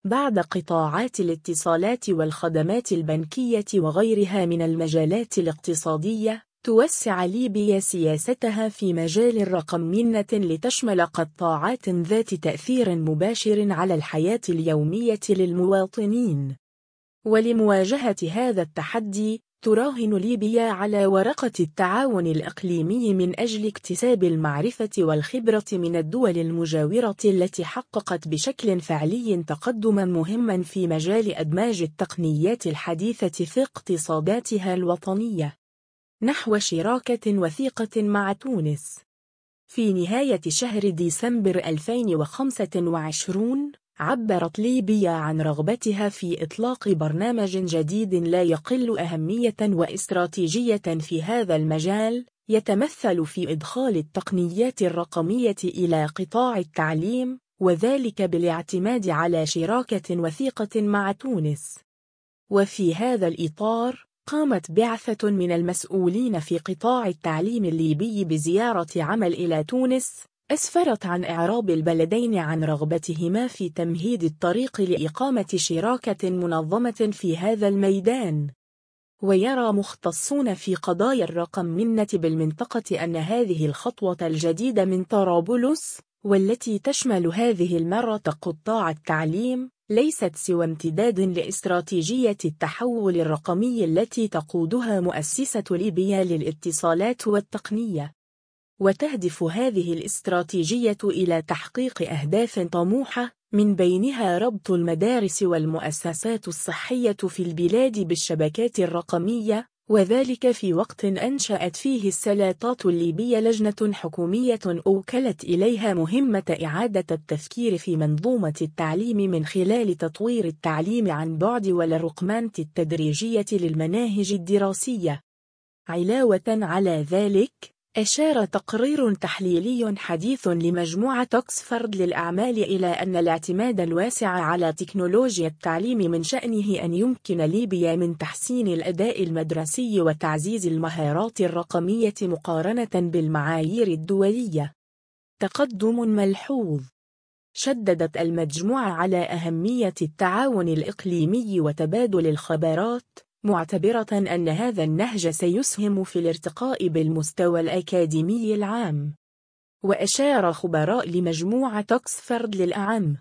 بعد قطاعات الاتصالات والخدمات البنكية وغيرها من المجالات الاقتصادية، توسع ليبيا سياستها في مجال الرقمنة لتشمل قطاعات ذات تأثير مباشر على الحياة اليومية للمواطنين. ولمواجهة هذا التحدي، تراهن ليبيا على ورقة التعاون الإقليمي من أجل اكتساب المعرفة والخبرة من الدول المجاورة التي حققت بشكل فعلي تقدماً مهماً في مجال إدماج التقنيات الحديثة في اقتصاداتها الوطنية، نحو شراكة وثيقة مع تونس. في نهاية شهر ديسمبر 2025، عبرت ليبيا عن رغبتها في إطلاق برنامج جديد لا يقل أهمية واستراتيجية في هذا المجال، يتمثل في إدخال التقنيات الرقمية إلى قطاع التعليم، وذلك بالاعتماد على شراكة وثيقة مع تونس. وفي هذا الإطار، قامت بعثة من المسؤولين في قطاع التعليم الليبي بزيارة عمل إلى تونس، أسفرت عن إعراب البلدين عن رغبتهما في تمهيد الطريق لإقامة شراكة منظمة في هذا الميدان. ويرى مختصون في قضايا الرقمنة بالمنطقة أن هذه الخطوة الجديدة من طرابلس، والتي تشمل هذه المرة قطاع التعليم، ليست سوى امتداد لاستراتيجية التحول الرقمي التي تقودها مؤسسة ليبيا للاتصالات والتقنية. وتهدف هذه الاستراتيجية إلى تحقيق أهداف طموحة، من بينها ربط المدارس والمؤسسات الصحية في البلاد بالشبكات الرقمية، وذلك في وقت أنشأت فيه السلطات الليبية لجنة حكومية أوكلت إليها مهمة إعادة التفكير في منظومة التعليم من خلال تطوير التعليم عن بعد والرقمنة التدريجية للمناهج الدراسية. علاوة على ذلك، أشار تقرير تحليلي حديث لمجموعة أكسفورد للأعمال إلى أن الاعتماد الواسع على تكنولوجيا التعليم من شأنه أن يمكن ليبيا من تحسين الأداء المدرسي وتعزيز المهارات الرقمية مقارنة بالمعايير الدولية. تقدم ملحوظ. شددت المجموعة على أهمية التعاون الإقليمي وتبادل الخبرات، معتبرة أن هذا النهج سيسهم في الارتقاء بالمستوى الأكاديمي العام. وأشار خبراء لمجموعة أكسفورد للأعم